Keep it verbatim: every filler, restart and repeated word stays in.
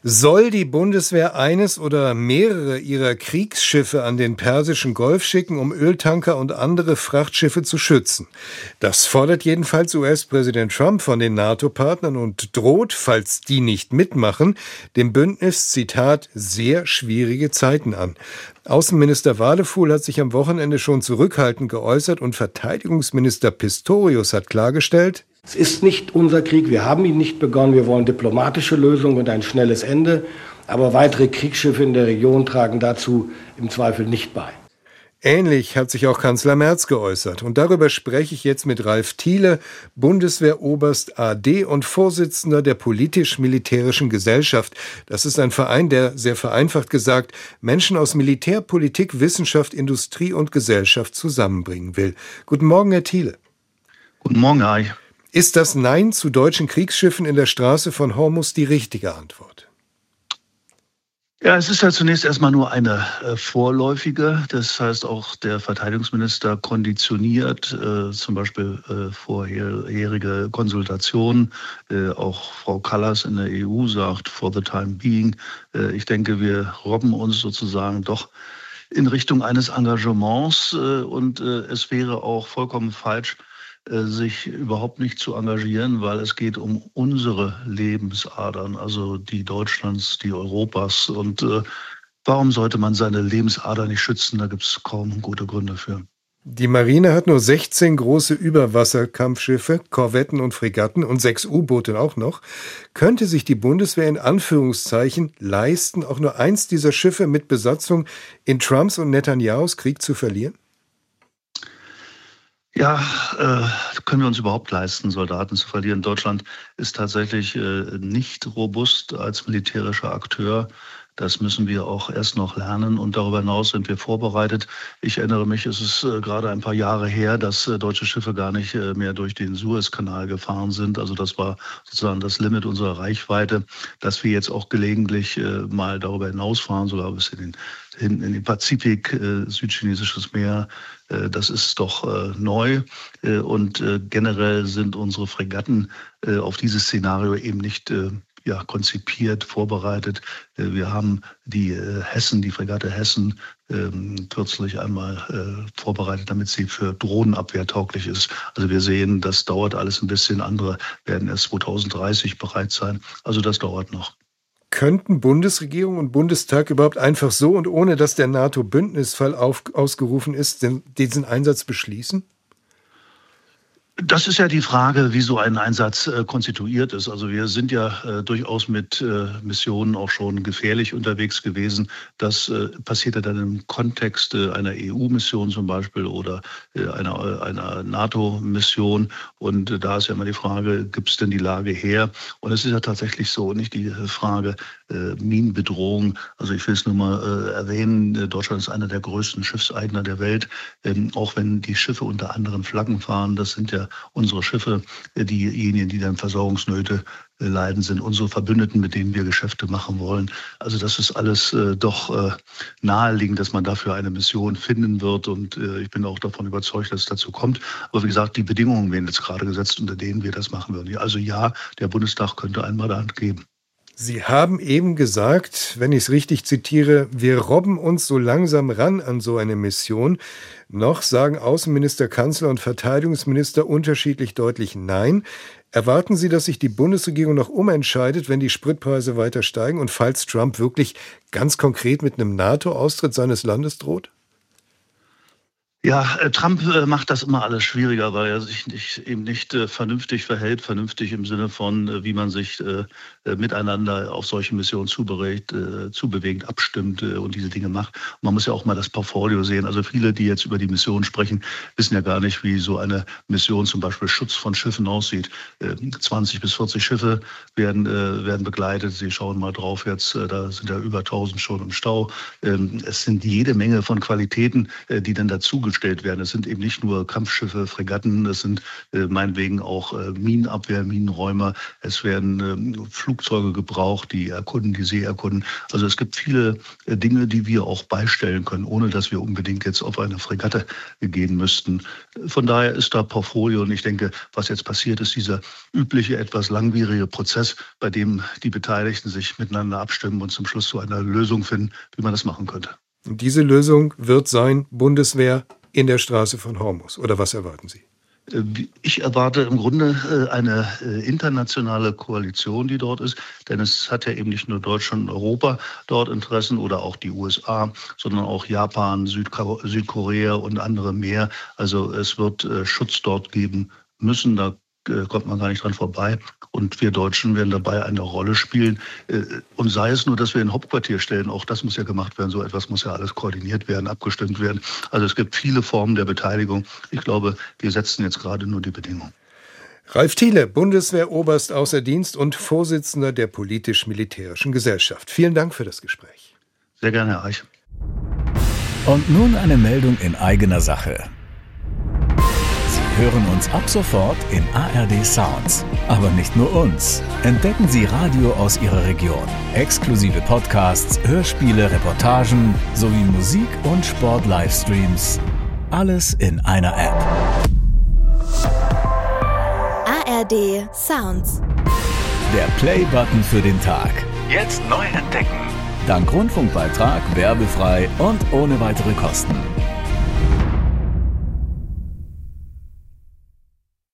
Soll die Bundeswehr eines oder mehrere ihrer Kriegsschiffe an den Persischen Golf schicken, um Öltanker und andere Frachtschiffe zu schützen? Das fordert jedenfalls U S-Präsident Trump von den NATO-Partnern und droht, falls die nicht mitmachen, dem Bündnis, Zitat, sehr schwierige Zeiten an. Außenminister Wadefuhl hat sich am Wochenende schon zurückhaltend geäußert und Verteidigungsminister Pistorius hat klargestellt: Es ist nicht unser Krieg, wir haben ihn nicht begonnen, wir wollen diplomatische Lösungen und ein schnelles Ende, aber weitere Kriegsschiffe in der Region tragen dazu im Zweifel nicht bei. Ähnlich hat sich auch Kanzler Merz geäußert. Und darüber spreche ich jetzt mit Ralf Thiele, Bundeswehroberst A D und Vorsitzender der Politisch-Militärischen Gesellschaft. Das ist ein Verein, der, sehr vereinfacht gesagt, Menschen aus Militär, Politik, Wissenschaft, Industrie und Gesellschaft zusammenbringen will. Guten Morgen, Herr Thiele. Guten Morgen, Herr Eich. Ist das Nein zu deutschen Kriegsschiffen in der Straße von Hormuz die richtige Antwort? Ja, es ist ja zunächst erstmal nur eine äh, vorläufige. Das heißt, auch der Verteidigungsminister konditioniert äh, zum Beispiel äh, vorherige Konsultationen. Äh, auch Frau Kallas in der E U sagt, for the time being. Äh, ich denke, wir robben uns sozusagen doch in Richtung eines Engagements. Äh, und äh, es wäre auch vollkommen falsch, sich überhaupt nicht zu engagieren, weil es geht um unsere Lebensadern, also die Deutschlands, die Europas. Und äh, warum sollte man seine Lebensader nicht schützen? Da gibt es kaum gute Gründe für. Die Marine hat nur sechzehn große Überwasserkampfschiffe, Korvetten und Fregatten und sechs U-Boote auch noch. Könnte sich die Bundeswehr in Anführungszeichen leisten, auch nur eins dieser Schiffe mit Besatzung in Trumps und Netanyahus Krieg zu verlieren? Ja, äh, können wir uns überhaupt leisten, Soldaten zu verlieren. Deutschland ist tatsächlich äh, nicht robust als militärischer Akteur. Das müssen wir auch erst noch lernen und darüber hinaus sind wir vorbereitet. Ich erinnere mich, es ist äh, gerade ein paar Jahre her, dass äh, deutsche Schiffe gar nicht äh, mehr durch den Suezkanal gefahren sind. Also das war sozusagen das Limit unserer Reichweite, dass wir jetzt auch gelegentlich äh, mal darüber hinausfahren, sogar bis in den, in, in den Pazifik, äh, südchinesisches Meer. Äh, das ist doch äh, neu äh, und äh, generell sind unsere Fregatten äh, auf dieses Szenario eben nicht äh, ja, konzipiert, vorbereitet. Wir haben die äh, Hessen, die Fregatte Hessen, ähm, kürzlich einmal äh, vorbereitet, damit sie für Drohnenabwehr tauglich ist. Also wir sehen, das dauert alles ein bisschen. Andere werden erst zwanzig dreißig bereit sein. Also das dauert noch. Könnten Bundesregierung und Bundestag überhaupt einfach so und ohne dass der NATO-Bündnisfall auf, ausgerufen ist, den, diesen Einsatz beschließen? Das ist ja die Frage, wie so ein Einsatz äh, konstituiert ist. Also wir sind ja äh, durchaus mit äh, Missionen auch schon gefährlich unterwegs gewesen. Das äh, passiert ja dann im Kontext äh, einer E U-Mission zum Beispiel oder äh, einer, einer NATO-Mission. Und äh, da ist ja immer die Frage, gibt es denn die Lage her? Und es ist ja tatsächlich so, nicht die Frage äh, Minenbedrohung. Also ich will es nur mal äh, erwähnen, Deutschland ist einer der größten Schiffseigner der Welt. Ähm, auch wenn die Schiffe unter anderen Flaggen fahren, das sind ja unsere Schiffe, diejenigen, die dann Versorgungsnöte leiden, sind unsere Verbündeten, mit denen wir Geschäfte machen wollen. Also das ist alles äh, doch äh, naheliegend, dass man dafür eine Mission finden wird. Und äh, ich bin auch davon überzeugt, dass es dazu kommt. Aber wie gesagt, die Bedingungen werden jetzt gerade gesetzt, unter denen wir das machen würden. Also ja, der Bundestag könnte ein Mandat geben. Sie haben eben gesagt, wenn ich es richtig zitiere, wir robben uns so langsam ran an so eine Mission. Noch sagen Außenminister, Kanzler und Verteidigungsminister unterschiedlich deutlich Nein. Erwarten Sie, dass sich die Bundesregierung noch umentscheidet, wenn die Spritpreise weiter steigen und falls Trump wirklich ganz konkret mit einem NATO-Austritt seines Landes droht? Ja, Trump macht das immer alles schwieriger, weil er sich nicht, eben nicht äh, vernünftig verhält, vernünftig im Sinne von, äh, wie man sich äh, miteinander auf solche Missionen zubewegt, äh, zubewegt abstimmt äh, und diese Dinge macht. Und man muss ja auch mal das Portfolio sehen. Also viele, die jetzt über die Mission sprechen, wissen ja gar nicht, wie so eine Mission, zum Beispiel Schutz von Schiffen, aussieht. Äh, zwanzig bis vierzig Schiffe werden, äh, werden begleitet. Sie schauen mal drauf jetzt, äh, da sind ja über tausend schon im Stau. Ähm, es sind jede Menge von Qualitäten, äh, die dann dazu aufgestellt werden. Es sind eben nicht nur Kampfschiffe, Fregatten, es sind äh, meinetwegen auch äh, Minenabwehr, Minenräumer. Es werden äh, Flugzeuge gebraucht, die erkunden, die See erkunden. Also es gibt viele äh, Dinge, die wir auch beistellen können, ohne dass wir unbedingt jetzt auf eine Fregatte gehen müssten. Von daher ist da Portfolio und ich denke, was jetzt passiert, ist dieser übliche, etwas langwierige Prozess, bei dem die Beteiligten sich miteinander abstimmen und zum Schluss zu einer Lösung finden, wie man das machen könnte. Und diese Lösung wird sein, Bundeswehr in der Straße von Hormuz. Oder was erwarten Sie? Ich erwarte im Grunde eine internationale Koalition, die dort ist. Denn es hat ja eben nicht nur Deutschland und Europa dort Interessen oder auch die U S A, sondern auch Japan, Südkorea und andere mehr. Also es wird Schutz dort geben müssen. Da kommt man gar nicht dran vorbei. Und wir Deutschen werden dabei eine Rolle spielen. Und sei es nur, dass wir ein Hauptquartier stellen, auch das muss ja gemacht werden. So etwas muss ja alles koordiniert werden, abgestimmt werden. Also es gibt viele Formen der Beteiligung. Ich glaube, wir setzen jetzt gerade nur die Bedingungen. Ralf Thiele, Bundeswehroberst außer Dienst und Vorsitzender der Politisch-Militärischen Gesellschaft. Vielen Dank für das Gespräch. Sehr gerne, Herr Eich. Und nun eine Meldung in eigener Sache. Hören uns ab sofort in A R D Sounds. Aber nicht nur uns. Entdecken Sie Radio aus Ihrer Region. Exklusive Podcasts, Hörspiele, Reportagen sowie Musik- und Sport-Livestreams. Alles in einer App. A R D Sounds. Der Play-Button für den Tag. Jetzt neu entdecken. Dank Rundfunkbeitrag werbefrei und ohne weitere Kosten.